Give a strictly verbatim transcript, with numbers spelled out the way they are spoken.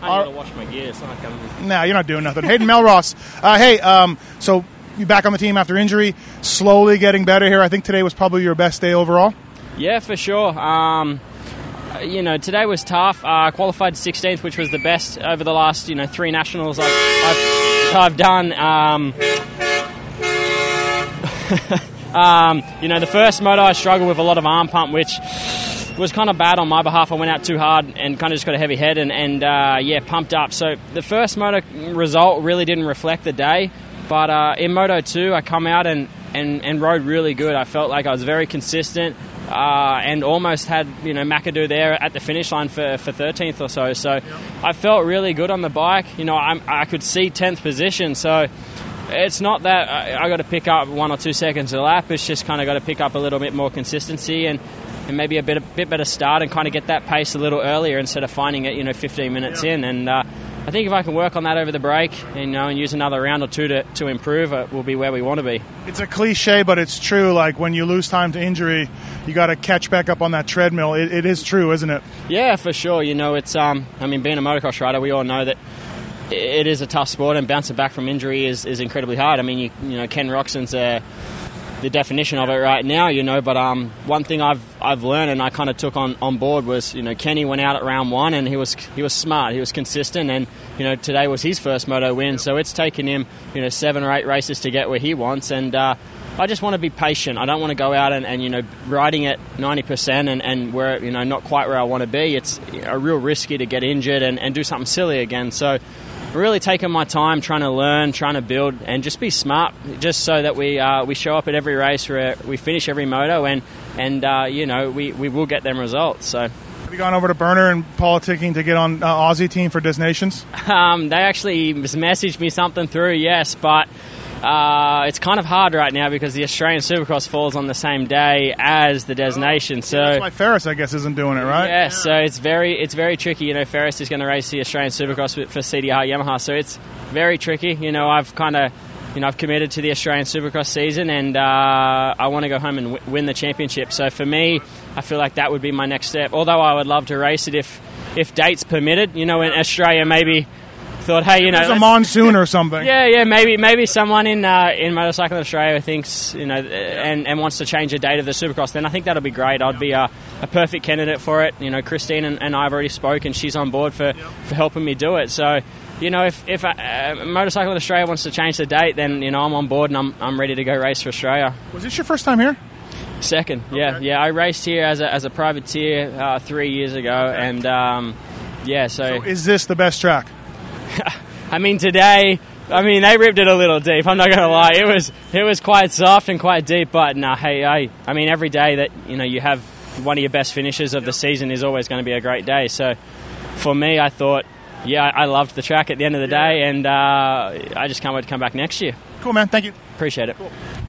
I need to wash my gear. It's not like I'm... Nah, you're not doing nothing. Hayden Melross. Uh, hey, um, so you back on the team after injury, slowly getting better here. I think today was probably your best day overall. Yeah, for sure. Um, you know, today was tough. I uh, qualified sixteenth, which was the best over the last, you know, three nationals I've, I've, I've done. Um, um, you know, the first moto I struggled with a lot of arm pump, which was kind of bad on my behalf. I went out too hard and kind of just got a heavy head and, and uh, yeah, pumped up. So the first moto result really didn't reflect the day. But uh, in Moto two, I come out and, and, and rode really good. I felt like I was very consistent uh, and almost had, you know, McAdoo there at the finish line for, for thirteenth or so. So yep. I felt really good on the bike. You know, I'm, I could see tenth position. So it's not that I, I got to pick up one or two seconds a lap. It's just kind of got to pick up a little bit more consistency and, and maybe a bit, a bit better start and kind of get that pace a little earlier instead of finding it, you know, fifteen minutes yep. in. And uh, I think if I can work on that over the break, you know, and use another round or two to, to improve, it will be where we want to be. It's a cliche, but it's true. Like when you lose time to injury, you got to catch back up on that treadmill. It, it is true, isn't it? Yeah, for sure. You know, it's um, I mean, being a motocross rider, we all know that it is a tough sport, and bouncing back from injury is, is incredibly hard. I mean, you, you know, Ken Roxon's a the definition of it right now, you know. But um, one thing I've I've learned and I kind of took on, on board was, you know, Kenny went out at round one and he was he was smart, he was consistent, and you know today was his first moto win, so it's taken him, you know, seven or eight races to get where he wants, and uh, I just want to be patient. I don't want to go out and, and you know riding at ninety percent and and where, you know, not quite where I want to be. It's a real risky to get injured and, and do something silly again. So really taking my time, trying to learn, trying to build, and just be smart, just so that we uh, we show up at every race, where we finish every moto, and and uh, you know we, we will get them results. So, have you gone over to Burner and politicking to get on uh, Aussie team for Des Nations? Um, they actually messaged me something through, yes, but uh, it's kind of hard right now because the Australian Supercross falls on the same day as the Des Nations. So that's why Ferris, I guess, isn't doing it, right? Yeah, yeah. So it's very it's very tricky. You know, Ferris is going to race the Australian Supercross for C D R Yamaha, so it's very tricky. You know, I've kind of you know I've committed to the Australian Supercross season, and uh, I want to go home and w- win the championship. So for me, I feel like that would be my next step. Although I would love to race it if if dates permitted. You know, in Australia maybe thought, hey, you know, there's a monsoon or something. Yeah, yeah, maybe maybe someone in uh, in Motorcycle Australia thinks, you know, and, and wants to change the date of the Supercross. Then I think that'll be great. I'd be a, a perfect candidate for it. You know, Christine and, and I've already spoken. She's on board for, for helping me do it. So, you know, if if uh, Motorcycle Australia wants to change the date, then you know I'm on board and I'm I'm ready to go race for Australia. Was this your first time here? Second, yeah, okay. yeah. I raced here as a as a privateer uh, three years ago, and um, yeah. So, so is this the best track? I mean, today, I mean, they ripped it a little deep. I'm not going to lie. It was it was quite soft and quite deep, but no, hey, I, I mean, every day that, you know, you have one of your best finishes of the season is always going to be a great day. So for me, I thought, yeah, I loved the track at the end of the day, and uh, I just can't wait to come back next year. Cool, man. Thank you. Appreciate it. Cool.